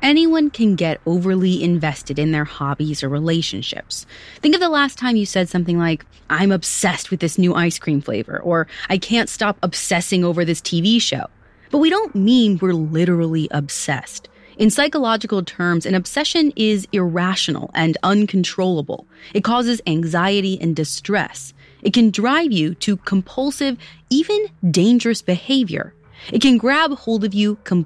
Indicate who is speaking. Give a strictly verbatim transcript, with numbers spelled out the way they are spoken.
Speaker 1: Anyone can get overly invested in their hobbies or relationships. Think of the last time you said something like, I'm obsessed with this new ice cream flavor, or I can't stop obsessing over this T V show. But we don't mean we're literally obsessed. In psychological terms, an obsession is irrational and uncontrollable. It causes anxiety and distress. It can drive you to compulsive, even dangerous behavior. It can grab hold of you completely.